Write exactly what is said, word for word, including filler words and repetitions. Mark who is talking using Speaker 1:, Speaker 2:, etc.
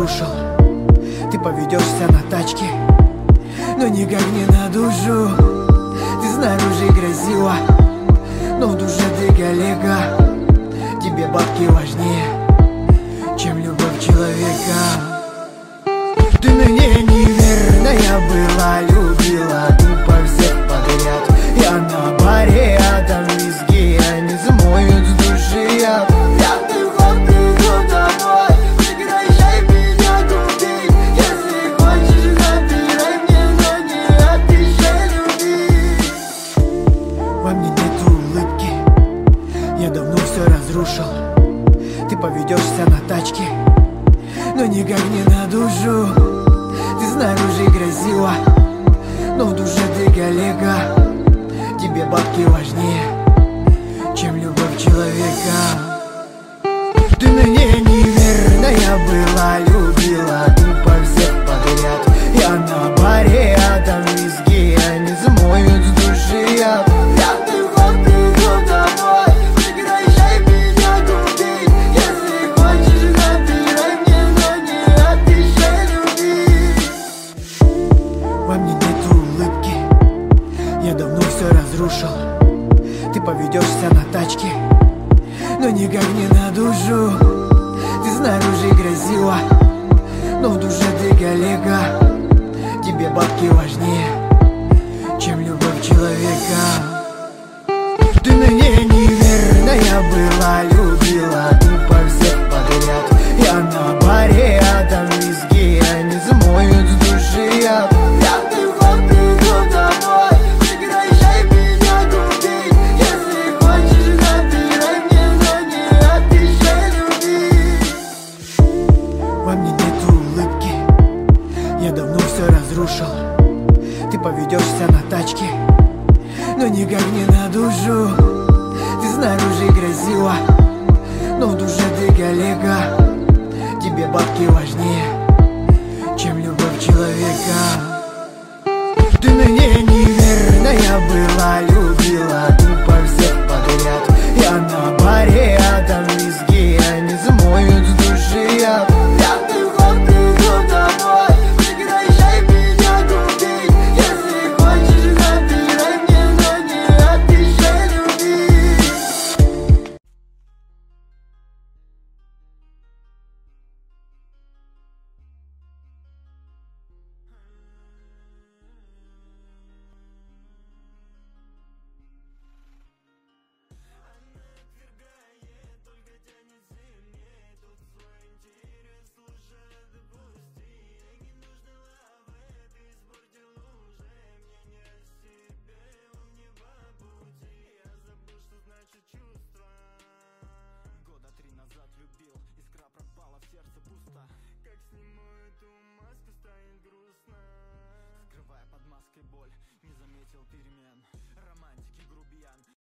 Speaker 1: разрушил. Ты поведешься на тачке, но никак не на душу. Ты снаружи грозила, но в душе ты коллега. Тебе бабки важнее, чем любовь человека. Ты мне неверная была, любила тупо всех подряд. Я на баре, а там виски, они смоют с души яд. Пьяный ход, иду домой, прекращай меня тупить. Если хочешь, набирай мне, но не обещай любить. Во мне нет улыбки, я давно все разрушил. Ты поведешься на тачке, но никак не на душу. Ты снаружи грозила, но в душе ты коллега. Тебе бабки важнее, чем любовь человека. Ты мне неверная была, любила тупо всех подряд. Я на баре, а там виски, они смоют с души яд. Пьяный ход, иду домой, прекращай меня тупить. Если хочешь, набирай мне, но не обещай любить. Во мне нет улыбки, я давно все разрушил. Ты поведешься на тачке, но никак не на душу. Ты снаружи грозила, но в душе ты коллега. Тебе бабки важнее, чем любовь человека. Ты мне неверная была, любила тупо всех подряд. Я на баре, а там виски, они смоют с души яд. Пьяный ход, иду домой, прекращай меня тупить. Если хочешь, набирай мне, но не обещай любить. Во мне нет улыбки, я давно все разрушил. Ты поведешься на тачке, но никак не на душу. Ты снаружи грозила, но в душе ты коллега. Тебе бабки важнее, чем любовь человека. Ты мне неверная была, любила тупо всех подряд. Я на баре, а там виски, они смоют с души яд. Пьяный ход, иду домой, прекращай меня тупить. Если хочешь, набирай мне, но не обещай любить.
Speaker 2: Года три назад любил, искра пропала, в сердце пусто. Как сниму эту маску, станет грустно. Скрывая под маской боль, не заметил перемен. Романтики грубиян,